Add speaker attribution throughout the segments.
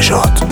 Speaker 1: نژاد.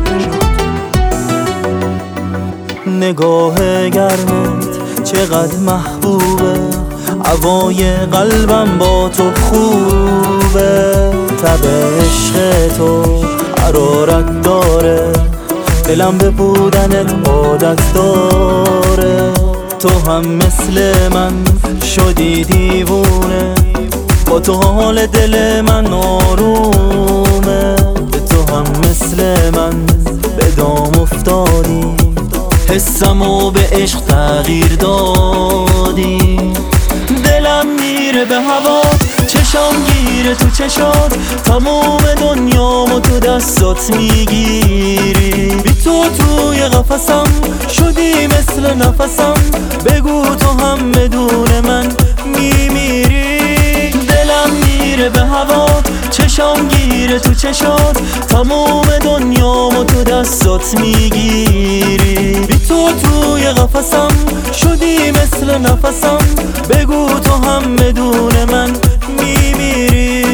Speaker 2: نگاه گرمت چقدر محبوبه، هوای قلبم با تو خوبه. تب عشق تو حرارت داره، دلم به بودنت عادت داره. تو هم مثل من شدی دیوونه، با تو حال دل من آرومه. تو هم مثل من به دام افتادی، حسمو به عشق تغییر دادی. دلم میره به هوا، چشام گیره تو چشات، تمام دنیامو تو دستات میگیری. بی تو توی قفسم شدی مثل نفسم، بگو تو هم بدون من میمیری. دلم میره به هوا، چشام گیره تو چشات، تمام دنیامو تو دستات میگیری. بی تو توی قفسم شدی مثل نفسم، بگو تو هم بدون من میمیری.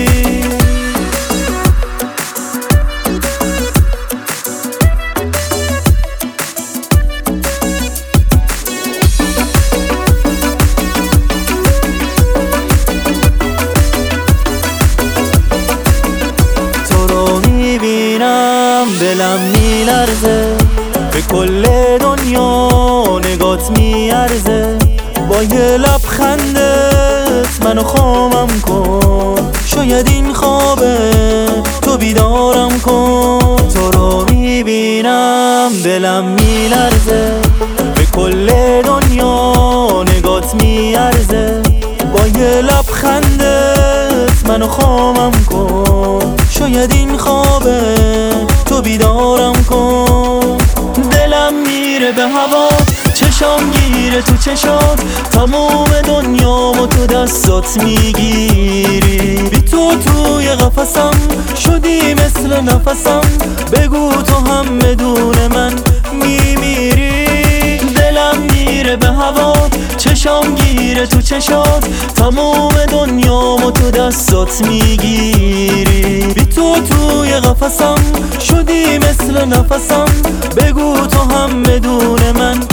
Speaker 2: دلم میلرزه، به کل دنیا نگات میارزه. با یه لبخندت منو خامم کن، شاید این خوابه تو بیدارم کن. تو رو میبینم دلم میلرزه، به کل دنیا نگات میارزه. با یه لبخندت منو خامم کن، شاید این خوابه تو بیدارم کن. دلم میره به هوا، چشام گیره تو چشات، تمام دنیامو تو دستات میگیری. بی تو توی قفسم شدی مثل نفسم، بگو تو هم بدون من میمیری. دلم میره به هوا، چشام گیره تو چشات، تمام دنیامو تو دستات میگیری. بی تو توی قفسم شدی مثل نفسم، بگو تو هم بدون من